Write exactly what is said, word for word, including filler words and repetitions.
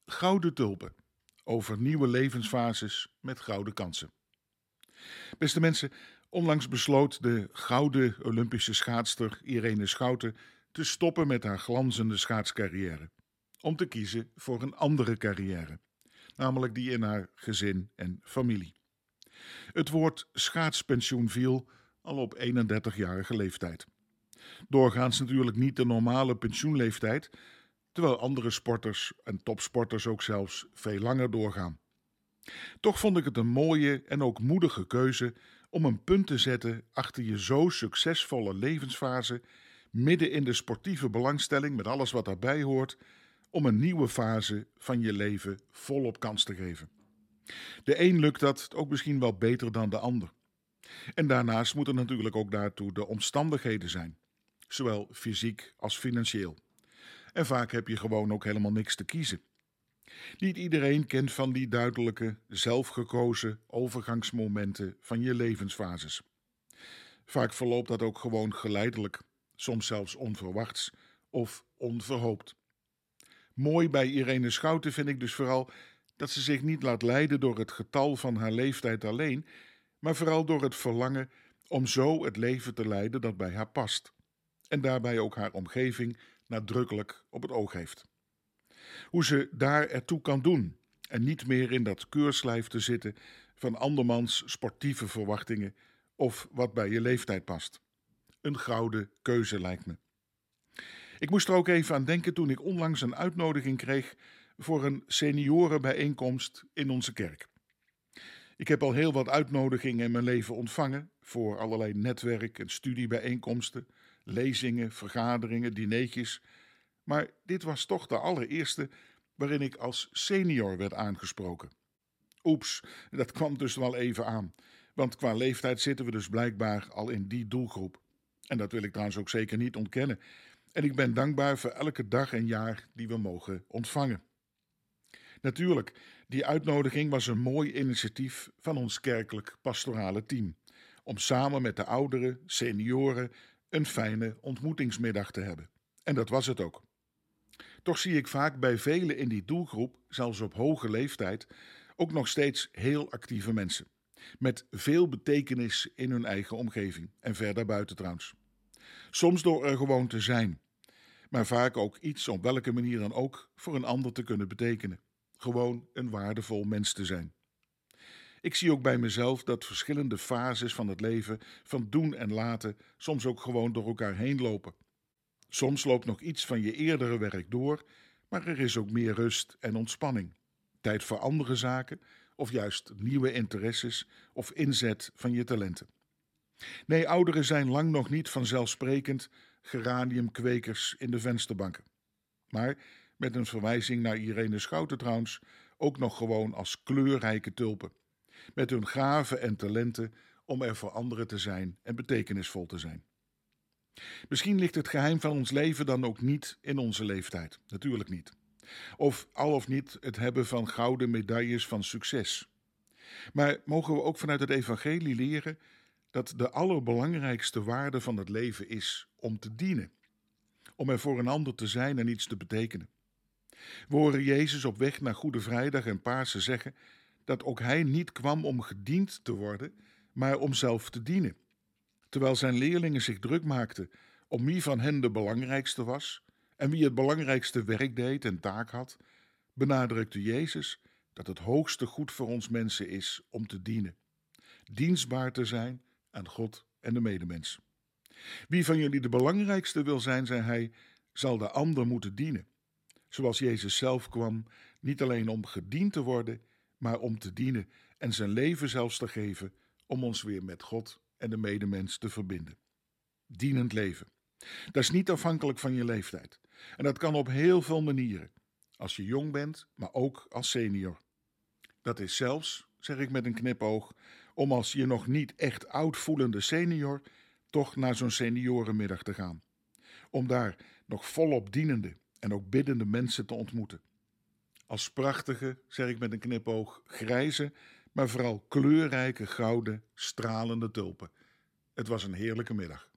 Gouden tulpen. Over nieuwe levensfases met gouden kansen. Beste mensen, onlangs besloot de gouden Olympische schaatster Irene Schouten te stoppen met haar glanzende schaatscarrière. Om te kiezen voor een andere carrière, namelijk die in haar gezin en familie. Het woord schaatspensioen viel al op eenendertigjarige leeftijd. Doorgaans natuurlijk niet de normale pensioenleeftijd, terwijl andere sporters en topsporters ook zelfs veel langer doorgaan. Toch vond ik het een mooie en ook moedige keuze om een punt te zetten achter je zo succesvolle levensfase, midden in de sportieve belangstelling met alles wat daarbij hoort, om een nieuwe fase van je leven volop kans te geven. De een lukt dat ook misschien wel beter dan de ander. En daarnaast moeten natuurlijk ook daartoe de omstandigheden zijn, zowel fysiek als financieel. En vaak heb je gewoon ook helemaal niks te kiezen. Niet iedereen kent van die duidelijke, zelfgekozen overgangsmomenten van je levensfases. Vaak verloopt dat ook gewoon geleidelijk, soms zelfs onverwachts of onverhoopt. Mooi bij Irene Schouten vind ik dus vooral dat ze zich niet laat leiden door het getal van haar leeftijd alleen, maar vooral door het verlangen om zo het leven te leiden dat bij haar past. En daarbij ook haar omgeving nadrukkelijk op het oog heeft. Hoe ze daar ertoe kan doen en niet meer in dat keurslijf te zitten van andermans sportieve verwachtingen of wat bij je leeftijd past. Een gouden keuze lijkt me. Ik moest er ook even aan denken toen ik onlangs een uitnodiging kreeg voor een seniorenbijeenkomst in onze kerk. Ik heb al heel wat uitnodigingen in mijn leven ontvangen voor allerlei netwerk- en studiebijeenkomsten, lezingen, vergaderingen, dineetjes. Maar dit was toch de allereerste waarin ik als senior werd aangesproken. Oeps, dat kwam dus wel even aan, want qua leeftijd zitten we dus blijkbaar al in die doelgroep. En dat wil ik trouwens ook zeker niet ontkennen. En ik ben dankbaar voor elke dag en jaar die we mogen ontvangen. Natuurlijk, die uitnodiging was een mooi initiatief van ons kerkelijk pastorale team, om samen met de ouderen, senioren, een fijne ontmoetingsmiddag te hebben. En dat was het ook. Toch zie ik vaak bij velen in die doelgroep, zelfs op hoge leeftijd, ook nog steeds heel actieve mensen. Met veel betekenis in hun eigen omgeving en verder buiten trouwens. Soms door er gewoon te zijn, maar vaak ook iets op welke manier dan ook voor een ander te kunnen betekenen. Gewoon een waardevol mens te zijn. Ik zie ook bij mezelf dat verschillende fases van het leven, van doen en laten, soms ook gewoon door elkaar heen lopen. Soms loopt nog iets van je eerdere werk door, maar er is ook meer rust en ontspanning. Tijd voor andere zaken of juist nieuwe interesses of inzet van je talenten. Nee, ouderen zijn lang nog niet vanzelfsprekend geraniumkwekers in de vensterbanken. Maar met een verwijzing naar Irene Schouten trouwens, ook nog gewoon als kleurrijke tulpen. Met hun gaven en talenten om er voor anderen te zijn en betekenisvol te zijn. Misschien ligt het geheim van ons leven dan ook niet in onze leeftijd. Natuurlijk niet. Of al of niet het hebben van gouden medailles van succes. Maar mogen we ook vanuit het evangelie leren dat de allerbelangrijkste waarde van het leven is om te dienen. Om er voor een ander te zijn en iets te betekenen. We horen Jezus op weg naar Goede Vrijdag en Pasen zeggen dat ook hij niet kwam om gediend te worden, maar om zelf te dienen. Terwijl zijn leerlingen zich druk maakten om wie van hen de belangrijkste was en wie het belangrijkste werk deed en taak had, benadrukte Jezus dat het hoogste goed voor ons mensen is om te dienen. Dienstbaar te zijn aan God en de medemens. Wie van jullie de belangrijkste wil zijn, zei hij, zal de ander moeten dienen. Zoals Jezus zelf kwam, niet alleen om gediend te worden, maar om te dienen en zijn leven zelfs te geven om ons weer met God en de medemens te verbinden. Dienend leven. Dat is niet afhankelijk van je leeftijd. En dat kan op heel veel manieren. Als je jong bent, maar ook als senior. Dat is zelfs, zeg ik met een knipoog, om als je nog niet echt oud voelende senior toch naar zo'n seniorenmiddag te gaan. Om daar nog volop dienende en ook biddende mensen te ontmoeten. Als prachtige, zeg ik met een knipoog, grijze, maar vooral kleurrijke, gouden, stralende tulpen. Het was een heerlijke middag.